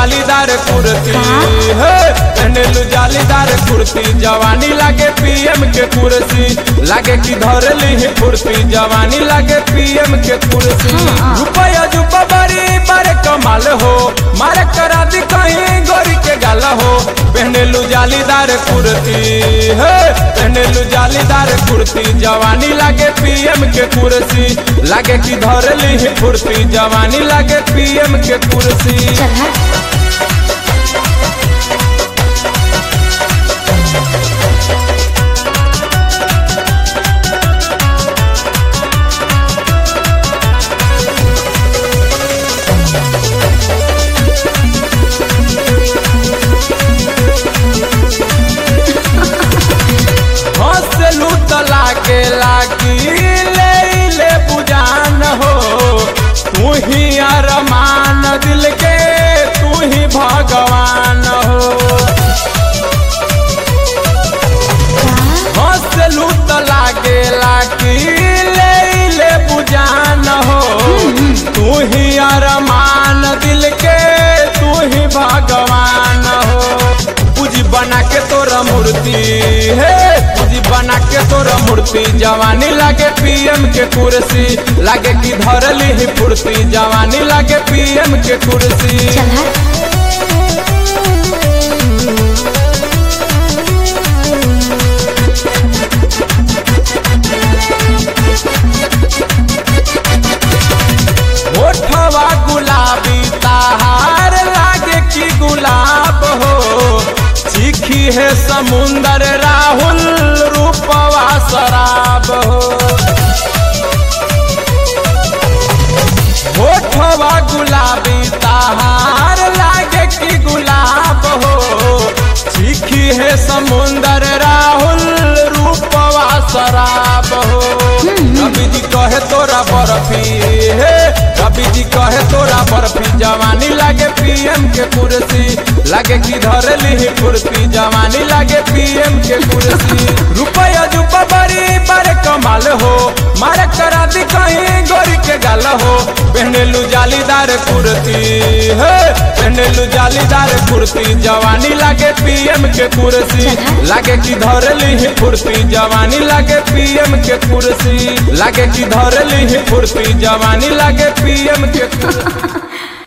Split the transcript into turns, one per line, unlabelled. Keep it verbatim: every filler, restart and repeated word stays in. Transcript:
जालीदार कुर्ती हे पहनेलू जालीदार कुर्ती जवानी लागे पीएम के कुर्सी लागे कि धरली ही फुर्ती जवानी लागे पीएम के कुर्सी रुपया जुपा बड़ी बड़े कमाल हो मारे करा दी कहीं गोरी के गाल हो पहनेलू जालीदार कुर्ती हे पहनेलू जालीदार कुर्ती जवानी लागे पीएम के कुर्सी लागे कि धरली ही फुर्ती जवानी लागे पीएम के कुर्सी। हंसलू तो लागे लागी ले ले बुझान हो तू ही अरमान दिल के तू ही भगवान हो हंसलू तो लागे लागी ले ले बुझान हो तू ही अरमान दिल के तू ही भगवान हो पूजी बना के तोरा मूर्ति है पूजी बना के तोरा मूर्ति जवानी लागे पीएम के कुर्सी लागे कि धरली ही फुर्ती जवानी लागे पीएम के कुर्सी। होठवा गुलाबी ताहार लागे कि गुलाब हो चीखी है समुंदर राहुल रूपवा शराब हो होठवा गुलाबी ताहार लागे कि गुलाब हो चीखी है समुंदर राहुल रूपवा शराब हो कभी जी कहे तोरा बर्फी है कभी जी कहे तोरा बर्फी जवानी लागे पीएम के कुर्सी लागे कि धरली ही फुर्ती जवानी लागे पीएम के कुर्सी रुपया जुपा बड़ी बड़े कमाल हो मारे करा दी कहीं गोरी के गाल हो पहनेलू जालीदार कुर्ती है पहनेलू जालीदार कुर्ती जवानी लागे पीएम के कुर्सी लागे कि धरली ही फुर्ती जवानी लागे पीएम के कुर्सी लागे कि धरली ही फुर्ती जवानी लागे पीएम के कुर्सी।